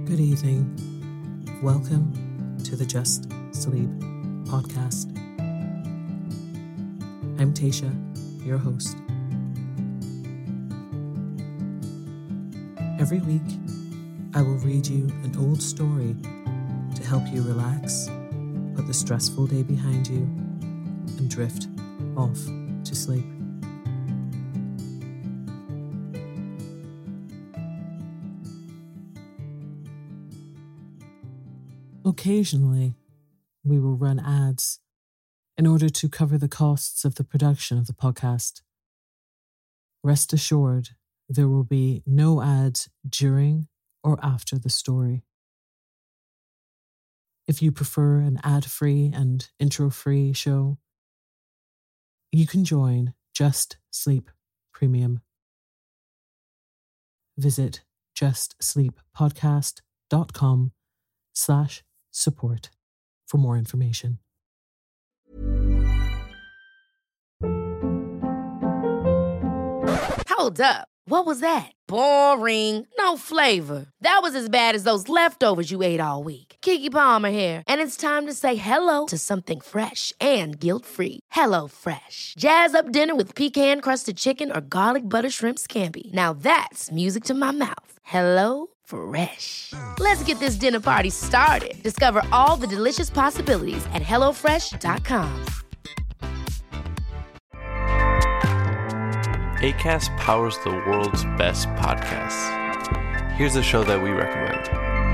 Good evening. Welcome to the Just Sleep podcast. I'm Tasha, your host. Every week, I will read you an old story to help you relax, put the stressful day behind you, and drift off to sleep. Occasionally, we will run ads in order to cover the costs of the production of the podcast. Rest assured, there will be no ads during or after the story. If you prefer an ad-free and intro-free show, you can join Just Sleep Premium. Visit justsleeppodcast.com/support for more information. Hold up. What was that? Boring. No flavor. That was as bad as those leftovers you ate all week. Keke Palmer here, and it's time to say hello to something fresh and guilt-free. Hello Fresh. Jazz up dinner with pecan-crusted chicken or garlic butter shrimp scampi. Now that's music to my mouth. Hello Fresh. Let's get this dinner party started. Discover all the delicious possibilities at hellofresh.com. Acast powers the world's best podcasts. Here's a show that we recommend.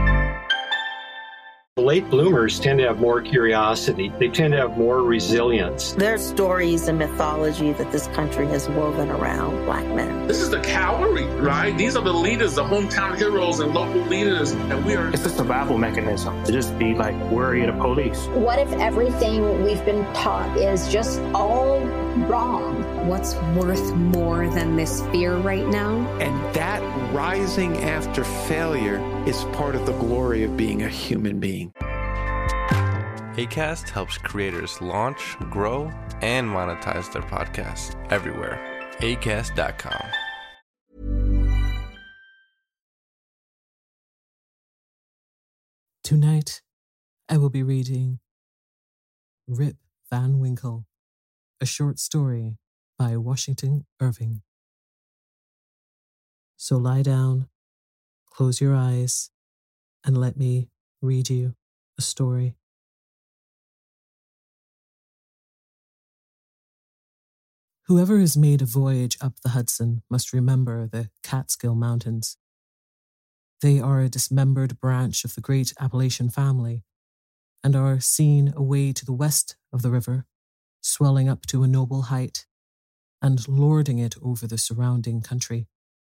Late bloomers tend to have more curiosity. They tend to have more resilience. There's stories and mythology that this country has woven around Black men. This is the cavalry, right? These are the leaders, the hometown heroes and local leaders. And we are... It's a survival mechanism to just be like worry of the police. What if everything we've been taught is just all wrong? What's worth more than this fear right now? And that rising after failure is part of the glory of being a human being. Acast helps creators launch, grow, and monetize their podcasts everywhere. Acast.com. Tonight, I will be reading Rip Van Winkle, a short story by Washington Irving. So lie down, close your eyes, and let me read you a story. Whoever has made a voyage up the Hudson must remember the Catskill Mountains. They are a dismembered branch of the great Appalachian family and are seen away to the west of the river, swelling up to a noble height and lording it over the surrounding country.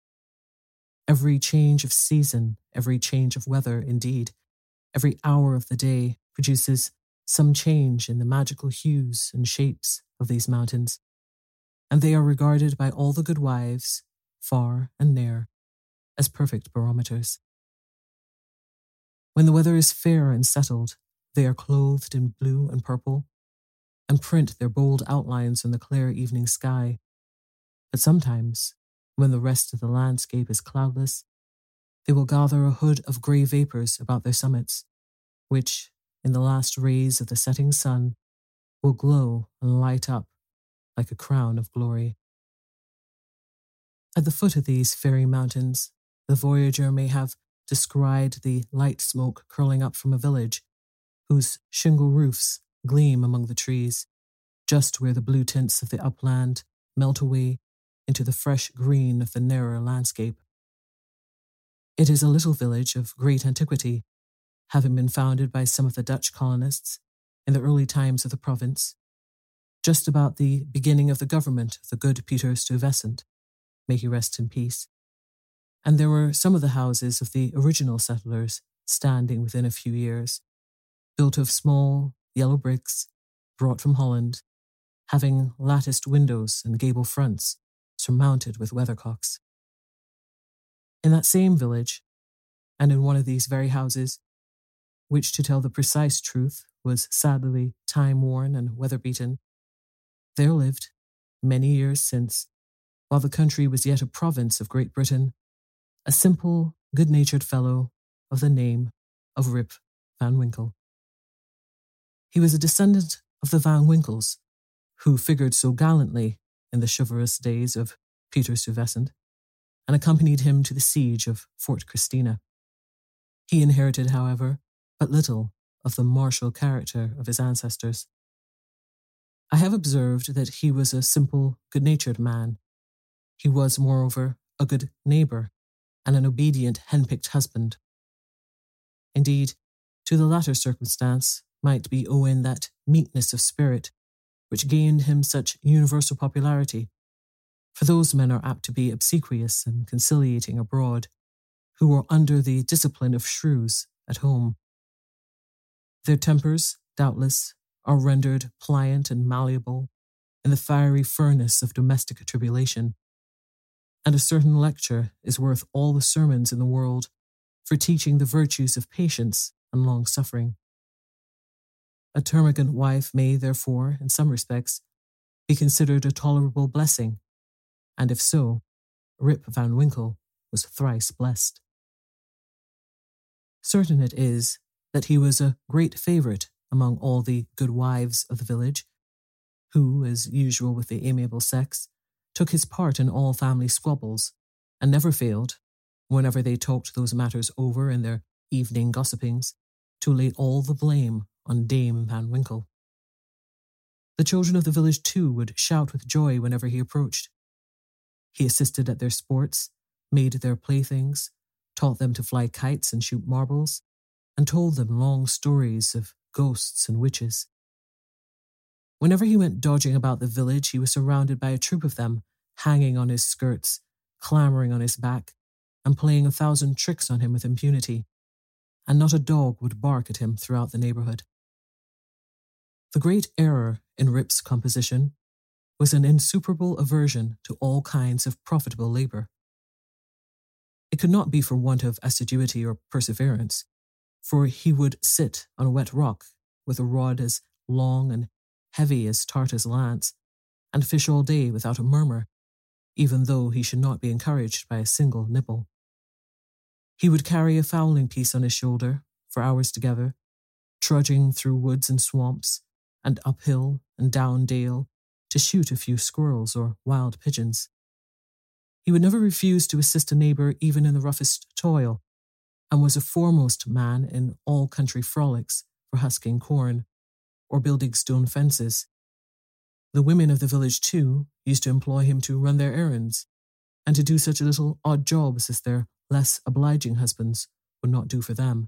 Every change of season, every change of weather, indeed, every hour of the day produces some change in the magical hues and shapes of these mountains, and they are regarded by all the good wives, far and near, as perfect barometers. When the weather is fair and settled, they are clothed in blue and purple, and print their bold outlines in the clear evening sky. But sometimes, when the rest of the landscape is cloudless, they will gather a hood of grey vapours about their summits, which, in the last rays of the setting sun, will glow and light up like a crown of glory. At the foot of these fairy mountains, the voyager may have descried the light smoke curling up from a village whose shingle roofs gleam among the trees, just where the blue tints of the upland melt away into the fresh green of the narrower landscape. It is a little village of great antiquity, having been founded by some of the Dutch colonists in the early times of the province, just about the beginning of the government of the good Peter Stuyvesant, may he rest in peace. And there were some of the houses of the original settlers standing within a few years, built of small yellow bricks brought from Holland, having latticed windows and gable fronts surmounted with weathercocks. In that same village, and in one of these very houses, which, to tell the precise truth, was sadly time-worn and weather-beaten, there lived, many years since, while the country was yet a province of Great Britain, a simple, good-natured fellow of the name of Rip Van Winkle. He was a descendant of the Van Winkles, who figured so gallantly in the chivalrous days of Peter Stuyvesant, and accompanied him to the siege of Fort Christina. He inherited, however, but little of the martial character of his ancestors. I have observed that he was a simple, good-natured man. He was, moreover, a good neighbour and an obedient, hen-picked husband. Indeed, to the latter circumstance might be owing that meekness of spirit which gained him such universal popularity, for those men are apt to be obsequious and conciliating abroad, who are under the discipline of shrews at home. Their tempers, doubtless, are rendered pliant and malleable in the fiery furnace of domestic tribulation, and a certain lecture is worth all the sermons in the world for teaching the virtues of patience and long-suffering. A termagant wife may, therefore, in some respects, be considered a tolerable blessing, and if so, Rip Van Winkle was thrice blessed. Certain it is that he was a great favourite among all the good wives of the village, who, as usual with the amiable sex, took his part in all family squabbles, and never failed, whenever they talked those matters over in their evening gossipings, to lay all the blame on Dame Van Winkle. The children of the village, too, would shout with joy whenever he approached. He assisted at their sports, made their playthings, taught them to fly kites and shoot marbles, and told them long stories of ghosts and witches. Whenever he went dodging about the village, he was surrounded by a troop of them, hanging on his skirts, clambering on his back, and playing 1,000 tricks on him with impunity, and not a dog would bark at him throughout the neighbourhood. The great error in Rip's composition was an insuperable aversion to all kinds of profitable labour. It could not be for want of assiduity or perseverance, for he would sit on a wet rock with a rod as long and heavy as Tarta's lance, and fish all day without a murmur, even though he should not be encouraged by a single nibble. He would carry a fowling piece on his shoulder for hours together, trudging through woods and swamps, and uphill and down dale, to shoot a few squirrels or wild pigeons. He would never refuse to assist a neighbour even in the roughest toil, and was a foremost man in all country frolics for husking corn, or building stone fences. The women of the village, too, used to employ him to run their errands, and to do such little odd jobs as their less obliging husbands would not do for them.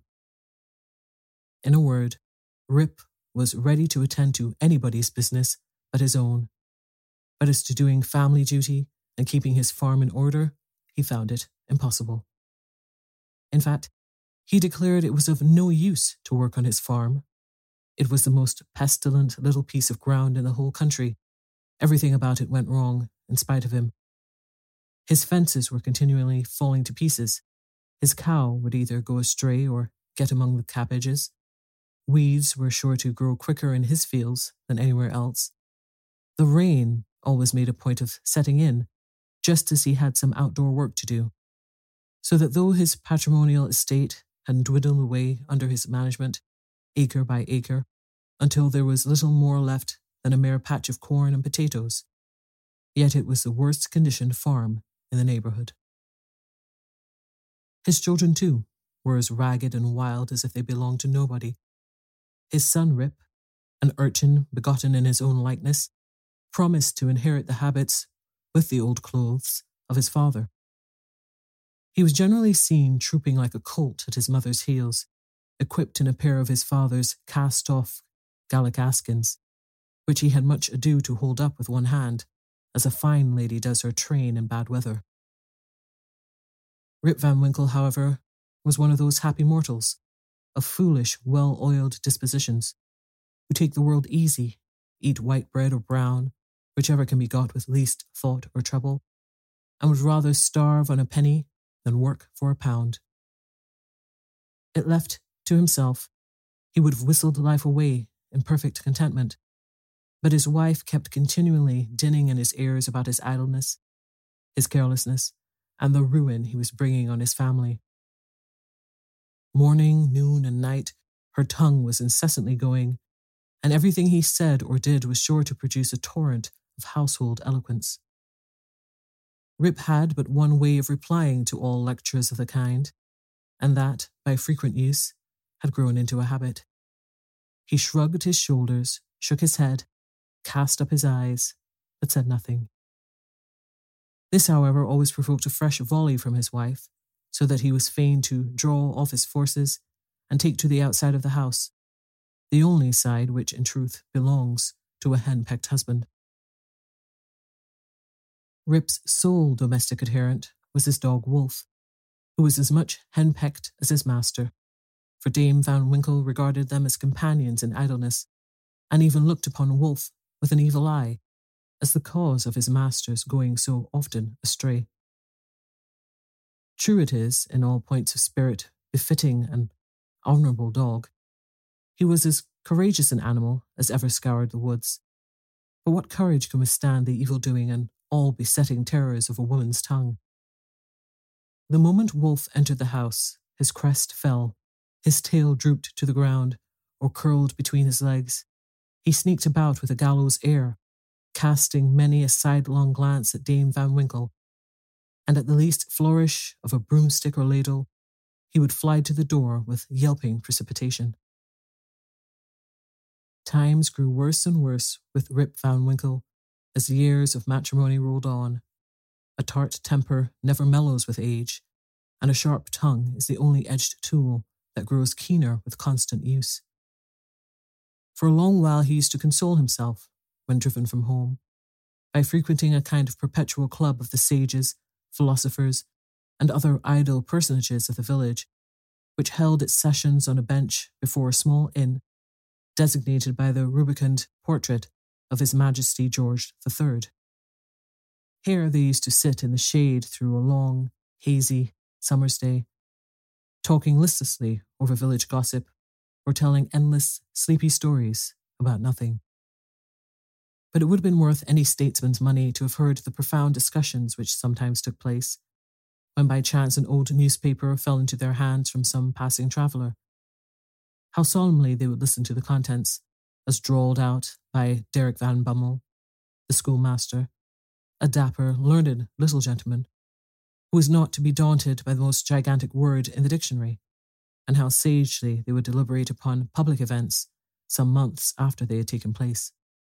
In a word, Rip was ready to attend to anybody's business but his own, but as to doing family duty and keeping his farm in order, he found it impossible. In fact, he declared it was of no use to work on his farm. It was the most pestilent little piece of ground in the whole country. Everything about it went wrong, in spite of him. His fences were continually falling to pieces. His cow would either go astray or get among the cabbages. Weeds were sure to grow quicker in his fields than anywhere else. The rain always made a point of setting in, just as he had some outdoor work to do. So that though his patrimonial estate had dwindled away under his management, acre by acre, until there was little more left than a mere patch of corn and potatoes, yet it was the worst conditioned farm in the neighbourhood. His children, too, were as ragged and wild as if they belonged to nobody. His son Rip, an urchin begotten in his own likeness, promised to inherit the habits, with the old clothes, of his father. He was generally seen trooping like a colt at his mother's heels, equipped in a pair of his father's cast-off gallicaskins, which he had much ado to hold up with one hand, as a fine lady does her train in bad weather. Rip Van Winkle, however, was one of those happy mortals, of foolish, well-oiled dispositions, who take the world easy, eat white bread or brown, whichever can be got with least thought or trouble, and would rather starve on a penny than work for a pound. It left to himself, he would have whistled life away in perfect contentment, but his wife kept continually dinning in his ears about his idleness, his carelessness, and the ruin he was bringing on his family. Morning, noon, and night, her tongue was incessantly going, and everything he said or did was sure to produce a torrent of household eloquence. Rip had but one way of replying to all lectures of the kind, and that, by frequent use, had grown into a habit. He shrugged his shoulders, shook his head, cast up his eyes, but said nothing. This, however, always provoked a fresh volley from his wife, so that he was fain to draw off his forces and take to the outside of the house, the only side which, in truth, belongs to a hen-pecked husband. Rip's sole domestic adherent was his dog Wolf, who was as much hen-pecked as his master, for Dame Van Winkle regarded them as companions in idleness, and even looked upon Wolf with an evil eye, as the cause of his master's going so often astray. True it is, in all points of spirit befitting an honourable dog, he was as courageous an animal as ever scoured the woods. But what courage can withstand the evil-doing and all-besetting terrors of a woman's tongue? The moment Wolf entered the house, his crest fell, his tail drooped to the ground, or curled between his legs. He sneaked about with a gallows air, casting many a sidelong glance at Dame Van Winkle, and at the least flourish of a broomstick or ladle, he would fly to the door with yelping precipitation. Times grew worse and worse with Rip Van Winkle as the years of matrimony rolled on. A tart temper never mellows with age, and a sharp tongue is the only edged tool that grows keener with constant use. For a long while he used to console himself, when driven from home, by frequenting a kind of perpetual club of the sages, philosophers, and other idle personages of the village, which held its sessions on a bench before a small inn, designated by the rubicund portrait of His Majesty George III. Here they used to sit in the shade through a long, hazy summer's day, talking listlessly over village gossip or telling endless, sleepy stories about nothing. But it would have been worth any statesman's money to have heard the profound discussions which sometimes took place, when by chance an old newspaper fell into their hands from some passing traveller. How solemnly they would listen to the contents, as drawled out by Derrick Van Bummel, the schoolmaster, a dapper, learned little gentleman, who was not to be daunted by the most gigantic word in the dictionary, and how sagely they would deliberate upon public events some months after they had taken place.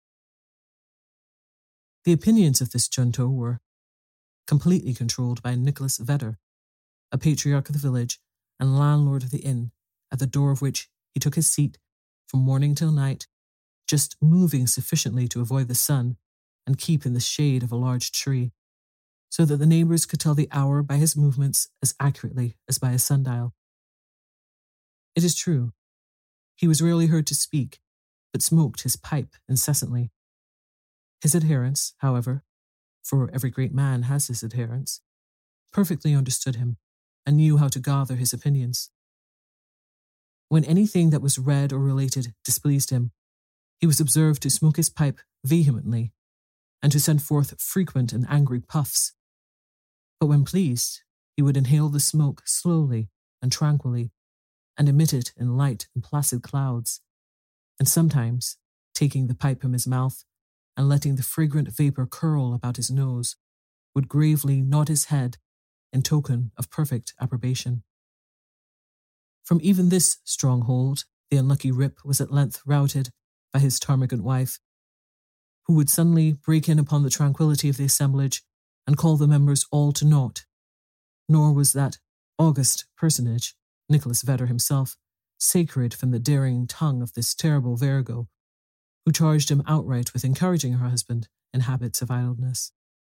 The opinions of this junto were completely controlled by Nicholas Vedder, a patriarch of the village and landlord of the inn, at the door of which he took his seat from morning till night, just moving sufficiently to avoid the sun and keep in the shade of a large tree, so that the neighbours could tell the hour by his movements as accurately as by a sundial. It is true, he was rarely heard to speak, but smoked his pipe incessantly. His adherents, however, for every great man has his adherents, perfectly understood him and knew how to gather his opinions. When anything that was read or related displeased him, he was observed to smoke his pipe vehemently and to send forth frequent and angry puffs. But when pleased, he would inhale the smoke slowly and tranquilly and emit it in light and placid clouds, and sometimes, taking the pipe from his mouth and letting the fragrant vapour curl about his nose, would gravely nod his head in token of perfect approbation. From even this stronghold, the unlucky Rip was at length routed by his termagant wife, who would suddenly break in upon the tranquillity of the assemblage and call the members all to naught. Nor was that august personage, Nicholas Vedder himself, sacred from the daring tongue of this terrible Virgo, who charged him outright with encouraging her husband in habits of idleness.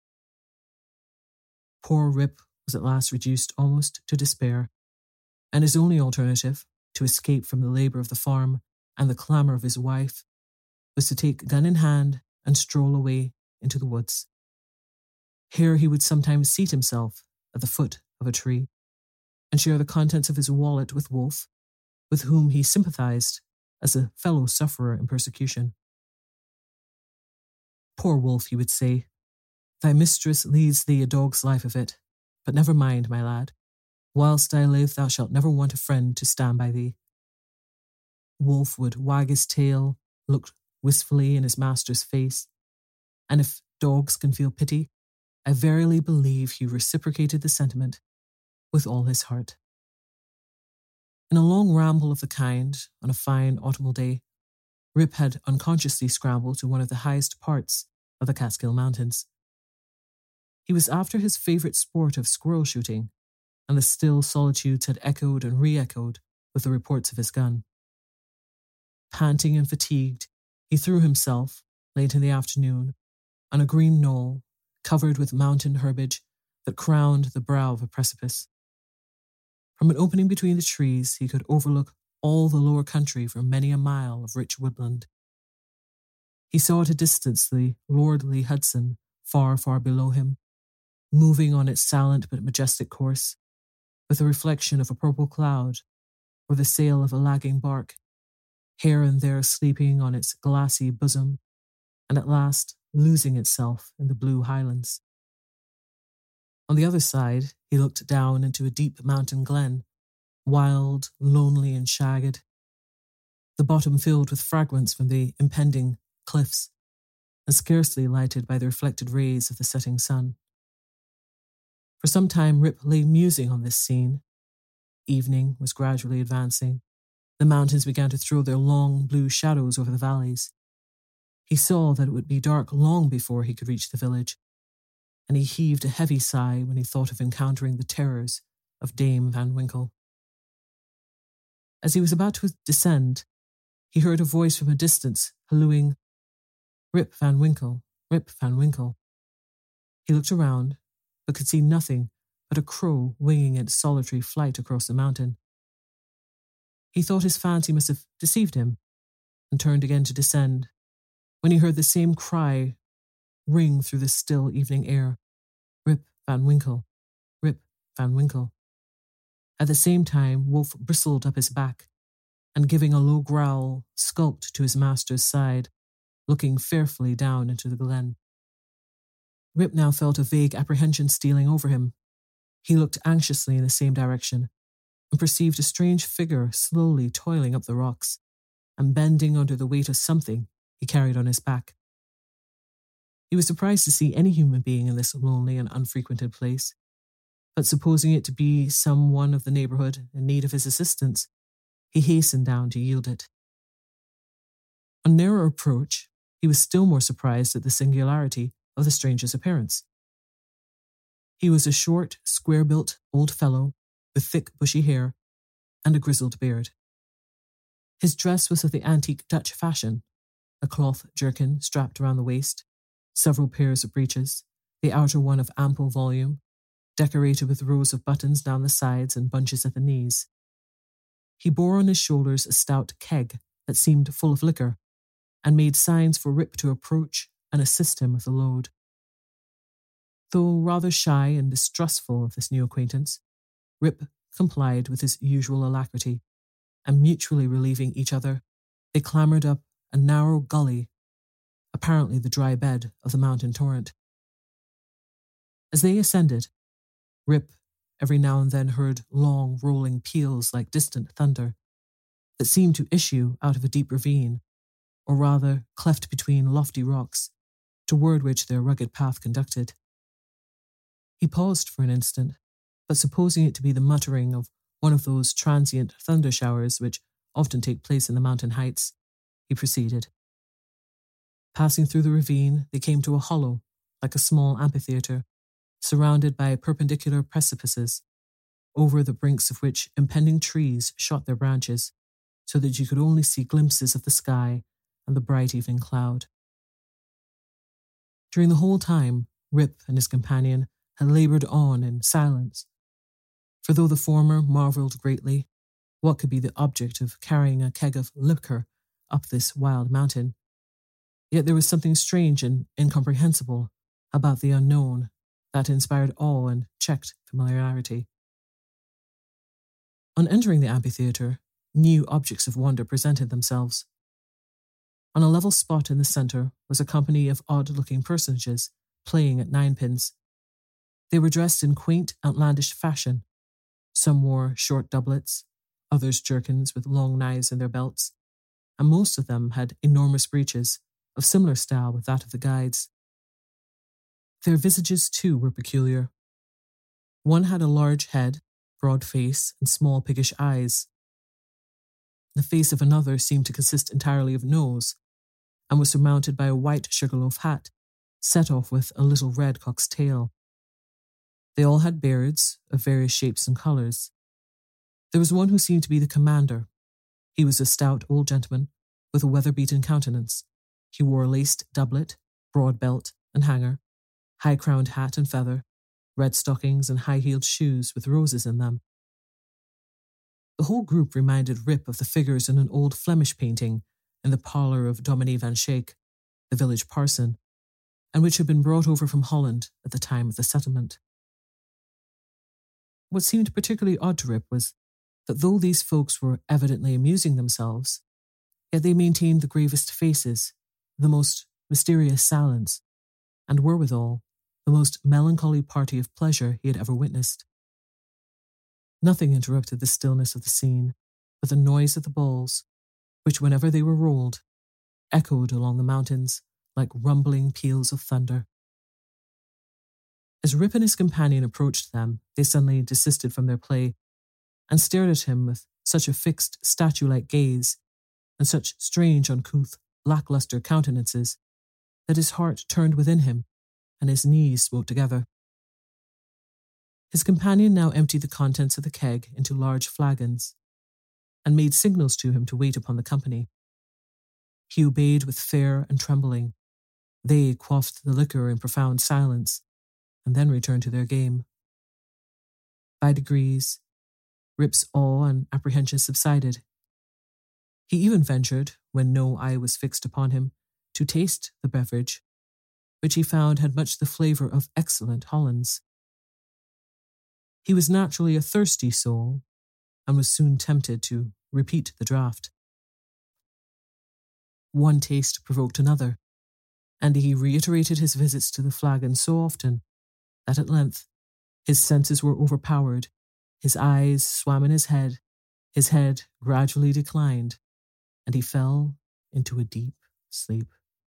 Poor Rip was at last reduced almost to despair, and his only alternative, to escape from the labour of the farm and the clamour of his wife, was to take gun in hand and stroll away into the woods. Here he would sometimes seat himself at the foot of a tree and share the contents of his wallet with Wolf, with whom he sympathized as a fellow sufferer in persecution. Poor Wolf, he would say, thy mistress leads thee a dog's life of it, but never mind, my lad. Whilst I live, thou shalt never want a friend to stand by thee. Wolf would wag his tail, look wistfully in his master's face, and if dogs can feel pity, I verily believe he reciprocated the sentiment with all his heart. In a long ramble of the kind, on a fine autumnal day, Rip had unconsciously scrambled to one of the highest parts of the Catskill Mountains. He was after his favourite sport of squirrel shooting, and the still solitudes had echoed and re-echoed with the reports of his gun. Panting and fatigued, he threw himself, late in the afternoon, on a green knoll covered with mountain herbage that crowned the brow of a precipice. From an opening between the trees, he could overlook all the lower country for many a mile of rich woodland. He saw at a distance the lordly Hudson far, far below him, moving on its silent but majestic course, with the reflection of a purple cloud or the sail of a lagging bark, here and there sleeping on its glassy bosom, and at last losing itself in the blue highlands. On the other side, he looked down into a deep mountain glen, wild, lonely, and shagged, the bottom filled with fragments from the impending cliffs, and scarcely lighted by the reflected rays of the setting sun. For some time Rip lay musing on this scene. Evening was gradually advancing. The mountains began to throw their long blue shadows over the valleys. He saw that it would be dark long before he could reach the village, and he heaved a heavy sigh when he thought of encountering the terrors of Dame Van Winkle. As he was about to descend, he heard a voice from a distance hallooing, "Rip Van Winkle, Rip Van Winkle." He looked around, but could see nothing but a crow winging its solitary flight across the mountain. He thought his fancy must have deceived him, and turned again to descend, when he heard the same cry ring through the still evening air, "Rip Van Winkle, Rip Van Winkle." At the same time, Wolf bristled up his back, and giving a low growl, skulked to his master's side, looking fearfully down into the glen. Rip now felt a vague apprehension stealing over him. He looked anxiously in the same direction, and perceived a strange figure slowly toiling up the rocks, and bending under the weight of something he carried on his back. He was surprised to see any human being in this lonely and unfrequented place, but supposing it to be some one of the neighbourhood in need of his assistance, he hastened down to yield it. On nearer approach, he was still more surprised at the singularity of the stranger's appearance. He was a short, square-built old fellow with thick, bushy hair and a grizzled beard. His dress was of the antique Dutch fashion, a cloth jerkin strapped around the waist, several pairs of breeches, the outer one of ample volume, decorated with rows of buttons down the sides and bunches at the knees. He bore on his shoulders a stout keg that seemed full of liquor, and made signs for Rip to approach and assist him with the load. Though rather shy and distrustful of this new acquaintance, Rip complied with his usual alacrity, and mutually relieving each other, they clambered up a narrow gully, apparently the dry bed of the mountain torrent. As they ascended, Rip every now and then heard long rolling peals like distant thunder that seemed to issue out of a deep ravine, or rather cleft between lofty rocks, toward which their rugged path conducted. He paused for an instant, but supposing it to be the muttering of one of those transient thunder showers which often take place in the mountain heights, he proceeded. Passing through the ravine, they came to a hollow, like a small amphitheatre, surrounded by perpendicular precipices, over the brinks of which impending trees shot their branches, so that you could only see glimpses of the sky and the bright evening cloud. During the whole time, Rip and his companion had laboured on in silence, for though the former marvelled greatly what could be the object of carrying a keg of liquor up this wild mountain, yet there was something strange and incomprehensible about the unknown that inspired awe and checked familiarity. On entering the amphitheatre, new objects of wonder presented themselves. On a level spot in the centre was a company of odd-looking personages playing at ninepins. They were dressed in quaint, outlandish fashion, Some wore short doublets, others jerkins with long knives in their belts, and most of them had enormous breeches of similar style with that of the guides. Their visages, too, were peculiar. One had a large head, broad face, and small piggish eyes. The face of another seemed to consist entirely of nose, and was surmounted by a white sugarloaf hat, set off with a little red cock's tail. They all had beards of various shapes and colours. There was one who seemed to be the commander. He was a stout old gentleman with a weather-beaten countenance. He wore a laced doublet, broad belt and hanger, high-crowned hat and feather, red stockings and high-heeled shoes with roses in them. The whole group reminded Rip of the figures in an old Flemish painting in the parlour of Dominie van Schaik, the village parson, and which had been brought over from Holland at the time of the settlement. What seemed particularly odd to Rip was that though these folks were evidently amusing themselves, yet they maintained the gravest faces, the most mysterious silence, and were withal the most melancholy party of pleasure he had ever witnessed. Nothing interrupted the stillness of the scene but the noise of the balls, which, whenever they were rolled, echoed along the mountains like rumbling peals of thunder. As Rip and his companion approached them, they suddenly desisted from their play and stared at him with such a fixed, statue-like gaze and such strange, uncouth, lacklustre countenances that his heart turned within him and his knees smote together. His companion now emptied the contents of the keg into large flagons and made signals to him to wait upon the company. He obeyed with fear and trembling. They quaffed the liquor in profound silence and then returned to their game. By degrees, Rip's awe and apprehension subsided. He even ventured, when no eye was fixed upon him, to taste the beverage, which he found had much the flavour of excellent Hollands. He was naturally a thirsty soul, and was soon tempted to repeat the draught. One taste provoked another, and he reiterated his visits to the flagon so often that at length his senses were overpowered, his eyes swam in his head gradually declined, and he fell into a deep sleep.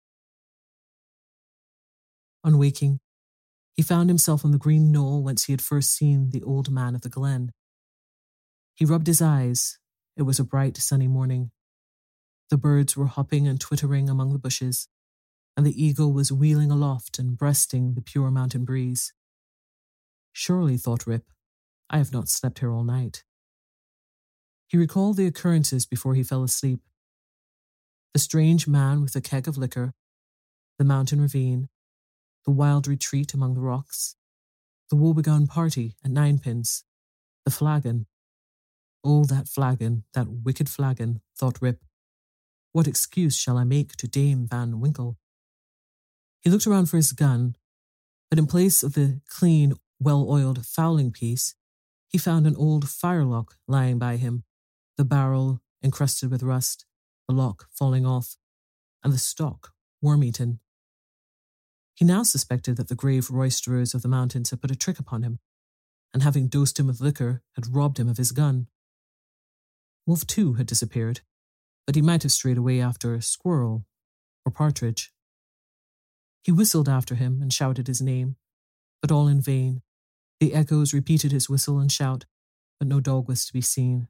On waking, he found himself on the green knoll whence he had first seen the old man of the glen. He rubbed his eyes. It was a bright, sunny morning. The birds were hopping and twittering among the bushes, and the eagle was wheeling aloft and breasting the pure mountain breeze. Surely, thought Rip, I have not slept here all night. He recalled the occurrences before he fell asleep. The strange man with the keg of liquor, the mountain ravine, the wild retreat among the rocks, the woebegone party at Ninepins, the flagon. Oh, that flagon, that wicked flagon, thought Rip. What excuse shall I make to Dame Van Winkle? He looked around for his gun, but in place of the clean, well-oiled fowling piece, he found an old firelock lying by him, the barrel encrusted with rust, the lock falling off, and the stock worm-eaten. He now suspected that the grave roisterers of the mountains had put a trick upon him, and having dosed him with liquor, had robbed him of his gun. Wolf, too, had disappeared, but he might have strayed away after a squirrel or partridge. He whistled after him and shouted his name, but all in vain. The echoes repeated his whistle and shout, but no dog was to be seen.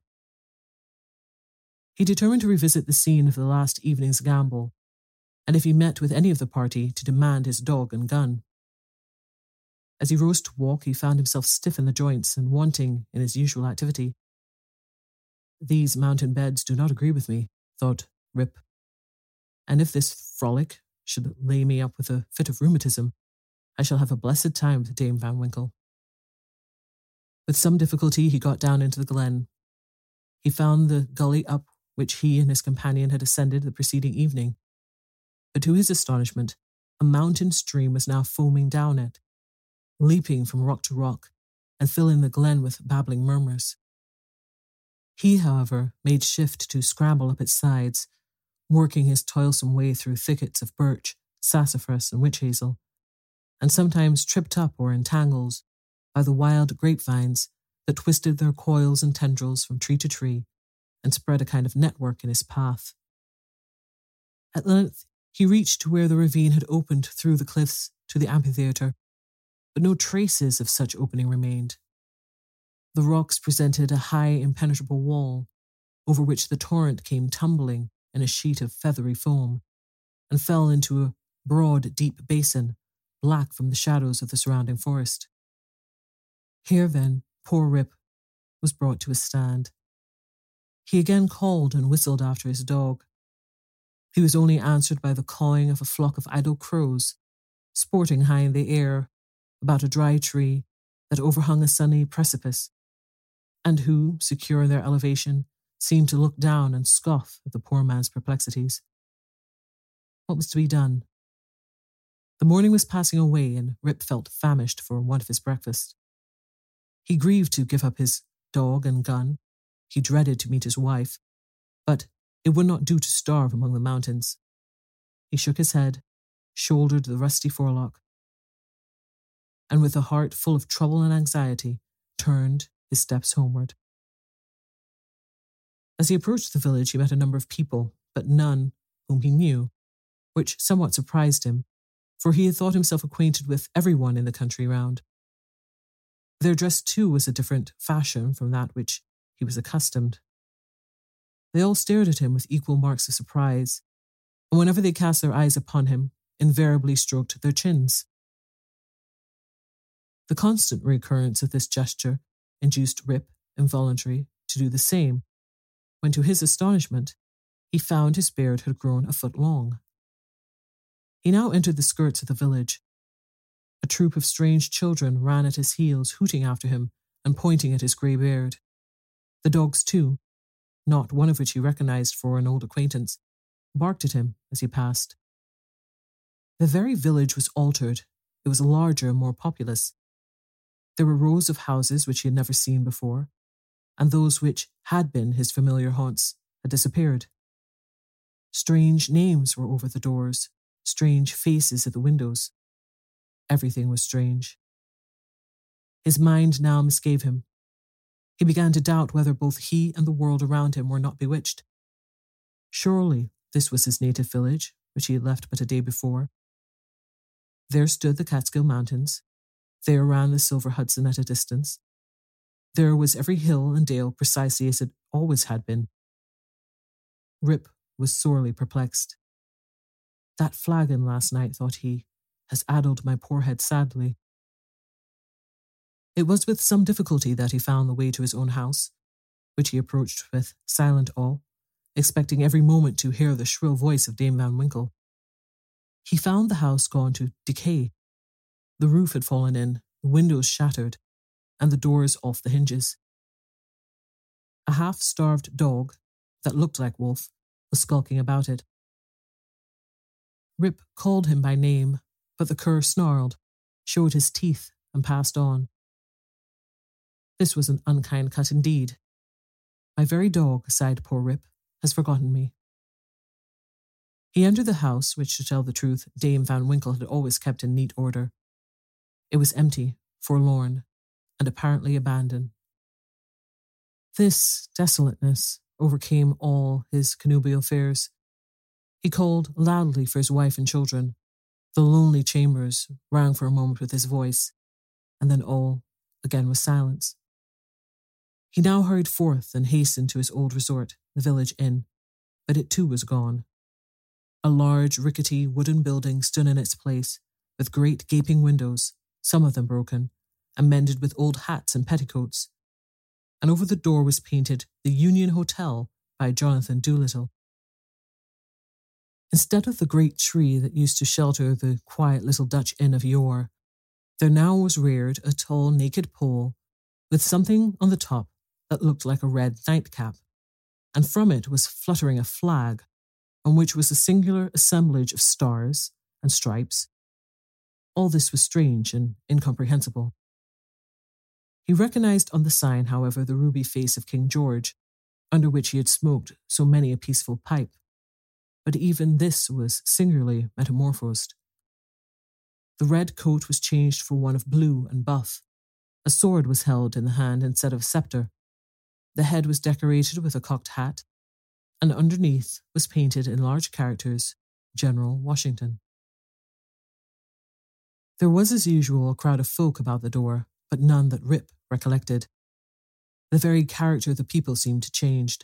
He determined to revisit the scene of the last evening's gamble, and if he met with any of the party, to demand his dog and gun. As he rose to walk, he found himself stiff in the joints and wanting in his usual activity. These mountain beds do not agree with me, thought Rip, and if this frolic should lay me up with a fit of rheumatism, I shall have a blessed time with Dame Van Winkle. With some difficulty he got down into the glen. He found the gully up which he and his companion had ascended the preceding evening, but to his astonishment, a mountain stream was now foaming down it, leaping from rock to rock, and filling the glen with babbling murmurs. He, however, made shift to scramble up its sides, working his toilsome way through thickets of birch, sassafras, and witch hazel, and sometimes tripped up or entangled by the wild grapevines that twisted their coils and tendrils from tree to tree and spread a kind of network in his path. At length, he reached to where the ravine had opened through the cliffs to the amphitheatre, but no traces of such opening remained. The rocks presented a high, impenetrable wall, over which the torrent came tumbling in a sheet of feathery foam, and fell into a broad, deep basin, black from the shadows of the surrounding forest. Here, then, poor Rip was brought to a stand. He again called and whistled after his dog. He was only answered by the cawing of a flock of idle crows, sporting high in the air about a dry tree that overhung a sunny precipice, and who, secure in their elevation, seemed to look down and scoff at the poor man's perplexities. What was to be done? The morning was passing away, and Rip felt famished for want of his breakfast. He grieved to give up his dog and gun. He dreaded to meet his wife, but it would not do to starve among the mountains. He shook his head, shouldered the rusty forelock, and with a heart full of trouble and anxiety, turned his steps homeward. As he approached the village, he met a number of people, but none whom he knew, which somewhat surprised him, for he had thought himself acquainted with everyone in the country round. Their dress, too, was a different fashion from that which he was accustomed. They all stared at him with equal marks of surprise, and whenever they cast their eyes upon him, invariably stroked their chins. The constant recurrence of this gesture induced Rip, involuntarily, to do the same, when to his astonishment, he found his beard had grown a foot long. He now entered the skirts of the village. A troop of strange children ran at his heels, hooting after him and pointing at his grey beard. The dogs, too, not one of which he recognized for an old acquaintance, barked at him as he passed. The very village was altered. It was larger and more populous. There were rows of houses which he had never seen before, and those which had been his familiar haunts had disappeared. Strange names were over the doors, strange faces at the windows. Everything was strange. His mind now misgave him. He began to doubt whether both he and the world around him were not bewitched. Surely this was his native village, which he had left but a day before. There stood the Catskill Mountains. There ran the Silver Hudson at a distance. There was every hill and dale precisely as it always had been. Rip was sorely perplexed. That flagon last night, thought he, has addled my poor head sadly. It was with some difficulty that he found the way to his own house, which he approached with silent awe, expecting every moment to hear the shrill voice of Dame Van Winkle. He found the house gone to decay. The roof had fallen in, the windows shattered, and the doors off the hinges. A half-starved dog, that looked like Wolf, was skulking about it. Rip called him by name, but the cur snarled, showed his teeth, and passed on. This was an unkind cut indeed. My very dog, sighed poor Rip, has forgotten me. He entered the house, which, to tell the truth, Dame Van Winkle had always kept in neat order. It was empty, forlorn, and apparently abandoned. This desolateness overcame all his connubial fears. He called loudly for his wife and children. The lonely chambers rang for a moment with his voice, and then all again was silence. He now hurried forth and hastened to his old resort, the village inn, but it too was gone. A large, rickety wooden building stood in its place, with great gaping windows, some of them broken, and mended with old hats and petticoats, and over the door was painted the Union Hotel by Jonathan Doolittle. Instead of the great tree that used to shelter the quiet little Dutch inn of yore, there now was reared a tall naked pole with something on the top that looked like a red nightcap, and from it was fluttering a flag, on which was a singular assemblage of stars and stripes. All this was strange and incomprehensible. He recognized on the sign, however, the ruby face of King George, under which he had smoked so many a peaceful pipe, but even this was singularly metamorphosed. The red coat was changed for one of blue and buff, A sword was held in the hand instead of a scepter. The head was decorated with a cocked hat, and underneath was painted in large characters, General Washington. There was, as usual, a crowd of folk about the door, but none that Rip recollected. The very character of the people seemed changed.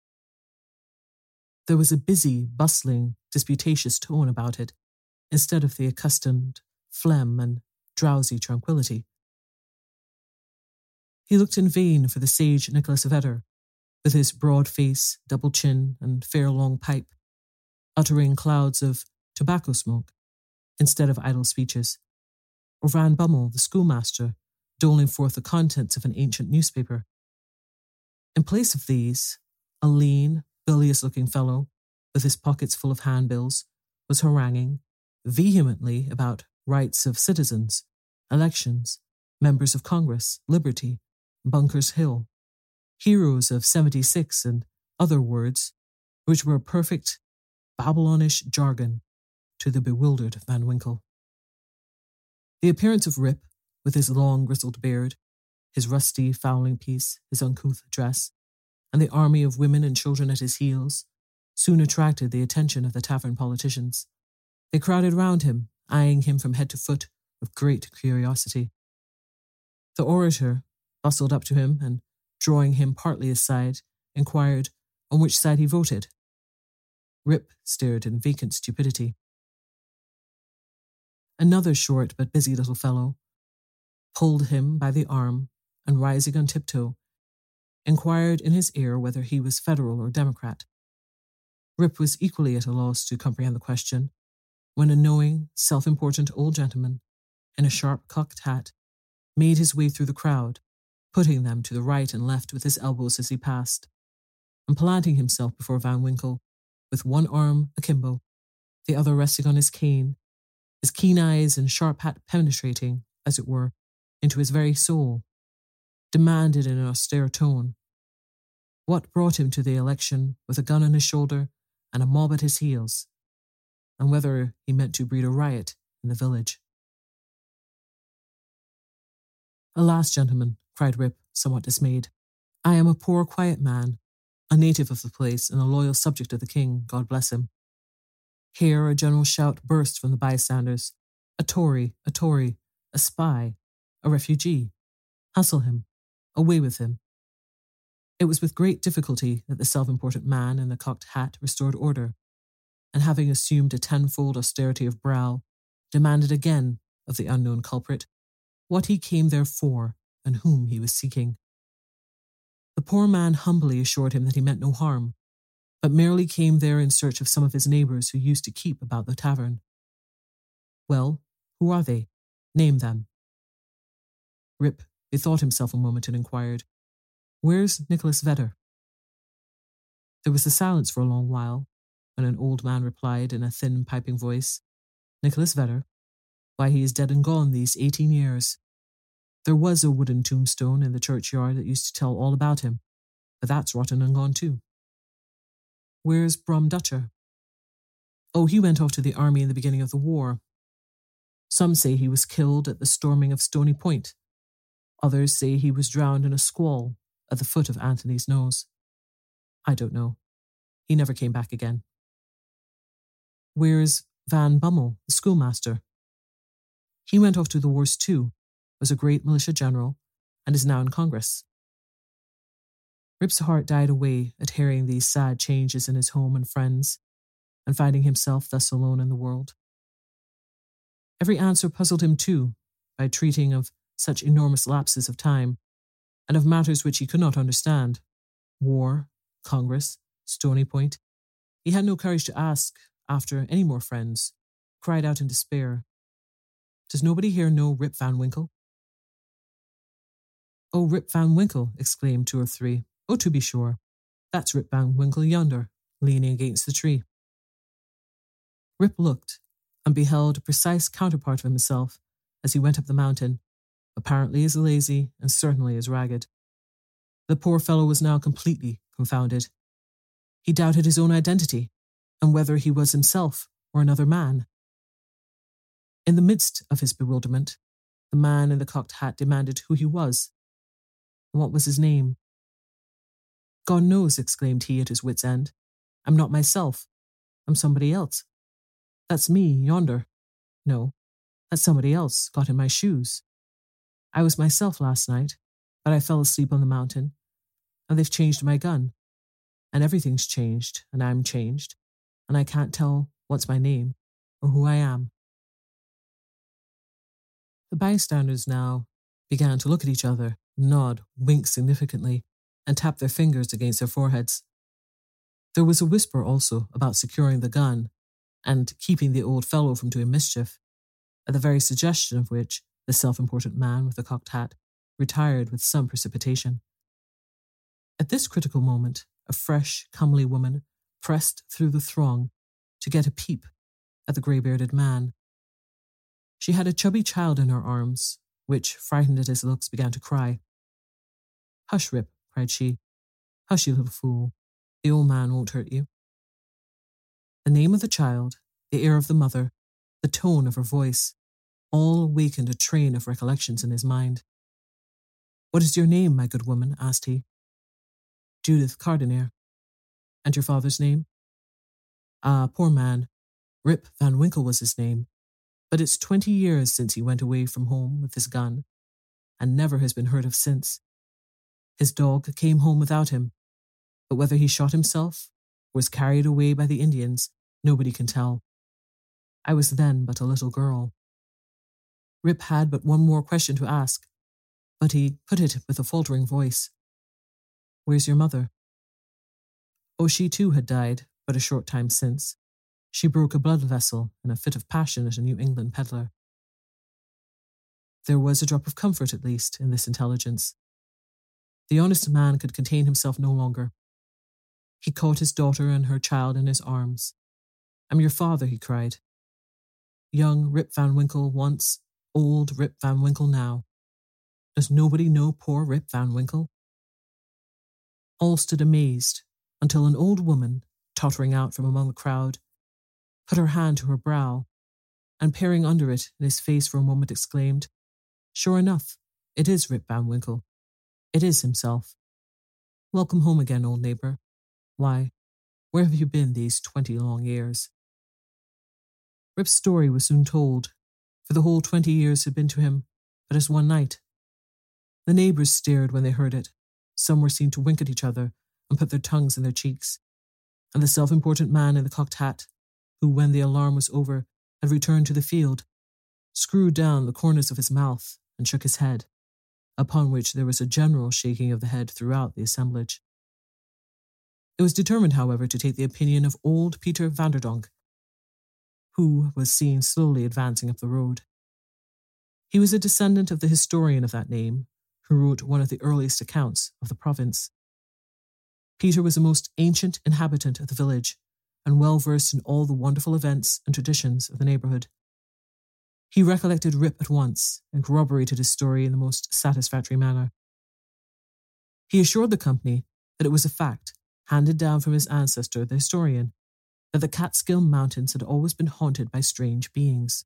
There was a busy, bustling, disputatious tone about it, instead of the accustomed phlegm and drowsy tranquillity. He looked in vain for the sage Nicholas Vedder, with his broad face, double chin, and fair long pipe, uttering clouds of tobacco smoke instead of idle speeches, or Van Bummel, the schoolmaster, doling forth the contents of an ancient newspaper. In place of these, a lean, bilious-looking fellow, with his pockets full of handbills, was haranguing vehemently about rights of citizens, elections, members of Congress, liberty, Bunker's Hill, heroes of 76 and other words, which were perfect Babylonish jargon to the bewildered Van Winkle. The appearance of Rip, with his long grizzled beard, his rusty fowling piece, his uncouth dress, and the army of women and children at his heels, soon attracted the attention of the tavern politicians. They crowded round him, eyeing him from head to foot with great curiosity. The orator bustled up to him and, drawing him partly aside, inquired on which side he voted. Rip stared in vacant stupidity. Another short but busy little fellow pulled him by the arm and, rising on tiptoe, inquired in his ear whether he was Federal or Democrat. Rip was equally at a loss to comprehend the question, when a knowing, self-important old gentleman, in a sharp cocked hat, made his way through the crowd, putting them to the right and left with his elbows as he passed, and planting himself before Van Winkle, with one arm akimbo, the other resting on his cane, his keen eyes and sharp hat penetrating, as it were, into his very soul, demanded in an austere tone what brought him to the election with a gun on his shoulder and a mob at his heels, and whether he meant to breed a riot in the village. "Alas, gentlemen," cried Rip, somewhat dismayed, "I am a poor, quiet man, a native of the place and a loyal subject of the king, God bless him." Here a general shout burst from the bystanders. A Tory, a spy, a refugee. Hustle him. Away with him. It was with great difficulty that the self-important man in the cocked hat restored order, and having assumed a tenfold austerity of brow, demanded again of the unknown culprit what he came there for and whom he was seeking. The poor man humbly assured him that he meant no harm, but merely came there in search of some of his neighbours who used to keep about the tavern. "Well, who are they? Name them." Rip bethought himself a moment and inquired, "Where's Nicholas Vedder?" There was a silence for a long while, when an old man replied in a thin, piping voice, "Nicholas Vedder? Why, he is dead and gone these 18 years. There was a wooden tombstone in the churchyard that used to tell all about him, but that's rotten and gone too." "Where's Brom Dutcher?" "Oh, he went off to the army in the beginning of the war. Some say he was killed at the storming of Stony Point. Others say he was drowned in a squall at the foot of Anthony's Nose. I don't know. He never came back again." "Where's Van Bummel, the schoolmaster?" "He went off to the wars too, was a great militia general, and is now in Congress." Rip's heart died away at hearing these sad changes in his home and friends, and finding himself thus alone in the world. Every answer puzzled him too, by treating of such enormous lapses of time, and of matters which he could not understand. War, Congress, Stony Point. He had no courage to ask after any more friends, cried out in despair, "Does nobody here know Rip Van Winkle?" "Oh, Rip Van Winkle," exclaimed two or three. "Oh, to be sure. That's Rip Van Winkle yonder, leaning against the tree." Rip looked, and beheld a precise counterpart of himself as he went up the mountain, apparently as lazy and certainly as ragged. The poor fellow was now completely confounded. He doubted his own identity, and whether he was himself or another man. In the midst of his bewilderment, The man in the cocked hat demanded who he was, and what was his name. God knows, exclaimed he at his wit's end. I'm not myself. I'm somebody else. That's me, yonder. No, that's somebody else, got in my shoes. I was myself last night, but I fell asleep on the mountain, and they've changed my gun. And everything's changed, and I'm changed, and I can't tell what's my name or who I am. The bystanders now began to look at each other, nod, wink significantly, and tap their fingers against their foreheads. There was a whisper also about securing the gun and keeping the old fellow from doing mischief, at the very suggestion of which the self-important man with the cocked hat retired with some precipitation. At this critical moment, a fresh, comely woman pressed through the throng to get a peep at the grey-bearded man. She had a chubby child in her arms, which, frightened at his looks, began to cry. Hush, Rip, cried she. Hush, you little fool. The old man won't hurt you. The name of the child, the air of the mother, the tone of her voice, all awakened a train of recollections in his mind. What is your name, my good woman? Asked he. Judith Cardinier. And your father's name? Ah, poor man. Rip Van Winkle was his name. But it's 20 years since he went away from home with his gun, and never has been heard of since. His dog came home without him, but whether he shot himself or was carried away by the Indians, nobody can tell. I was then but a little girl. Rip had but one more question to ask, but he put it with a faltering voice. Where's your mother? Oh, she too had died but a short time since. She broke a blood vessel in a fit of passion at a New England peddler. There was a drop of comfort, at least, in this intelligence. The honest man could contain himself no longer. He caught his daughter and her child in his arms. I'm your father, he cried. Young Rip Van Winkle once, old Rip Van Winkle now. Does nobody know poor Rip Van Winkle? All stood amazed, until an old woman, tottering out from among the crowd, put her hand to her brow, and peering under it in his face for a moment exclaimed, Sure enough, it is Rip Van Winkle. It is himself. Welcome home again, old neighbour. Why, where have you been these 20 long years? Rip's story was soon told, for the whole 20 years had been to him but as one night. The neighbours stared when they heard it. Some were seen to wink at each other and put their tongues in their cheeks. And the self-important man in the cocked hat, who, when the alarm was over, had returned to the field, screwed down the corners of his mouth and shook his head, upon which there was a general shaking of the head throughout the assemblage. It was determined, however, to take the opinion of old Peter Vanderdonk, who was seen slowly advancing up the road. He was a descendant of the historian of that name, who wrote one of the earliest accounts of the province. Peter was a most ancient inhabitant of the village, and well versed in all the wonderful events and traditions of the neighbourhood. He recollected Rip at once and corroborated his story in the most satisfactory manner. He assured the company that it was a fact, handed down from his ancestor, the historian, that the Catskill Mountains had always been haunted by strange beings.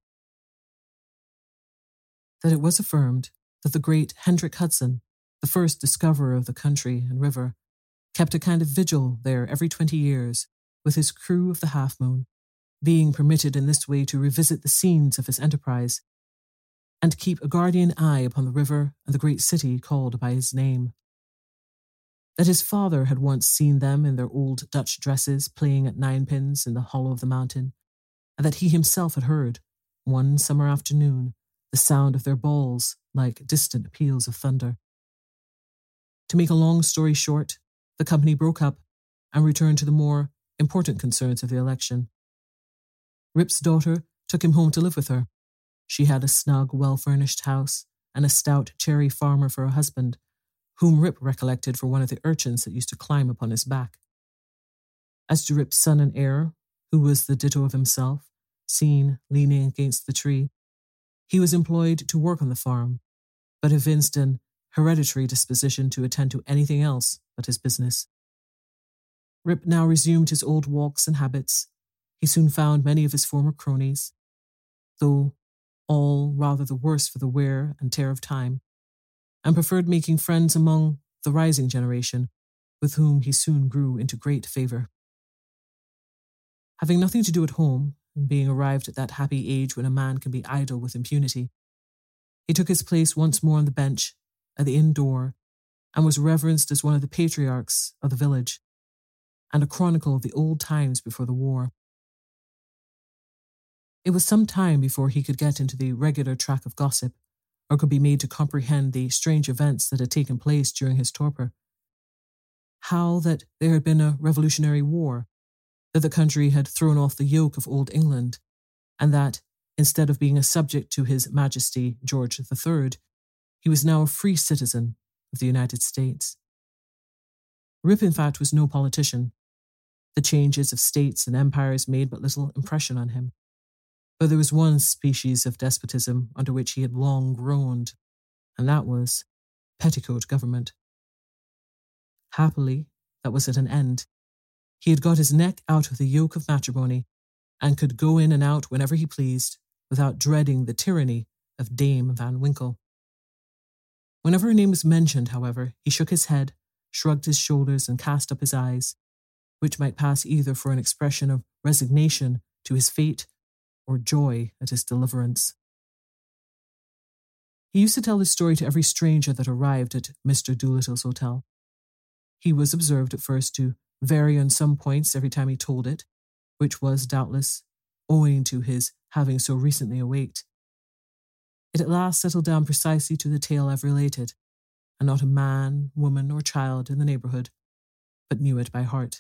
That it was affirmed that the great Hendrik Hudson, the first discoverer of the country and river, kept a kind of vigil there every 20 years, with his crew of the Half Moon, being permitted in this way to revisit the scenes of his enterprise, and keep a guardian eye upon the river and the great city called by his name. That his father had once seen them in their old Dutch dresses playing at ninepins in the hollow of the mountain, and that he himself had heard, one summer afternoon, the sound of their balls like distant peals of thunder. To make a long story short, the company broke up and returned to the more important concerns of the election. Rip's daughter took him home to live with her. She had a snug, well-furnished house and a stout cherry farmer for a husband, whom Rip recollected for one of the urchins that used to climb upon his back. As to Rip's son and heir, who was the ditto of himself, seen leaning against the tree, he was employed to work on the farm, but evinced an hereditary disposition to attend to anything else but his business. Rip now resumed his old walks and habits. He soon found many of his former cronies, though all rather the worse for the wear and tear of time, and preferred making friends among the rising generation, with whom he soon grew into great favour. Having nothing to do at home, and being arrived at that happy age when a man can be idle with impunity, he took his place once more on the bench at the inn door, and was reverenced as one of the patriarchs of the village, and a chronicle of the old times before the war. It was some time before he could get into the regular track of gossip, or could be made to comprehend the strange events that had taken place during his torpor. How that there had been a revolutionary war, that the country had thrown off the yoke of old England, and that, instead of being a subject to His Majesty George III, he was now a free citizen of the United States. Rip, in fact, was no politician. The changes of states and empires made but little impression on him. But there was one species of despotism under which he had long groaned, and that was petticoat government. Happily, that was at an end. He had got his neck out of the yoke of matrimony, and could go in and out whenever he pleased, without dreading the tyranny of Dame Van Winkle. Whenever her name was mentioned, however, he shook his head, shrugged his shoulders, and cast up his eyes, which might pass either for an expression of resignation to his fate or joy at his deliverance. He used to tell his story to every stranger that arrived at Mr. Doolittle's hotel. He was observed at first to vary on some points every time he told it, which was, doubtless, owing to his having so recently awaked. It at last settled down precisely to the tale I've related, and not a man, woman, or child in the neighbourhood but knew it by heart.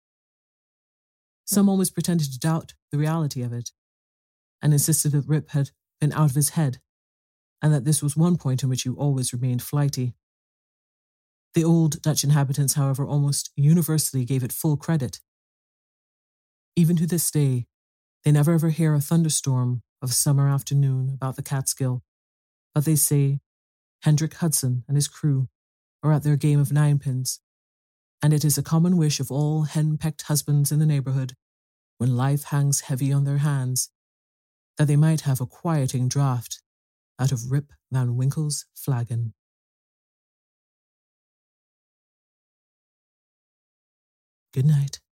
Some always pretended to doubt the reality of it, and insisted that Rip had been out of his head, and that this was one point in which he always remained flighty. The old Dutch inhabitants, however, almost universally gave it full credit. Even to this day, they never ever hear a thunderstorm of a summer afternoon about the Catskill, but they say Hendrik Hudson and his crew are at their game of ninepins, and it is a common wish of all hen-pecked husbands in the neighbourhood, when life hangs heavy on their hands, that they might have a quieting draught out of Rip Van Winkle's flagon. Good night.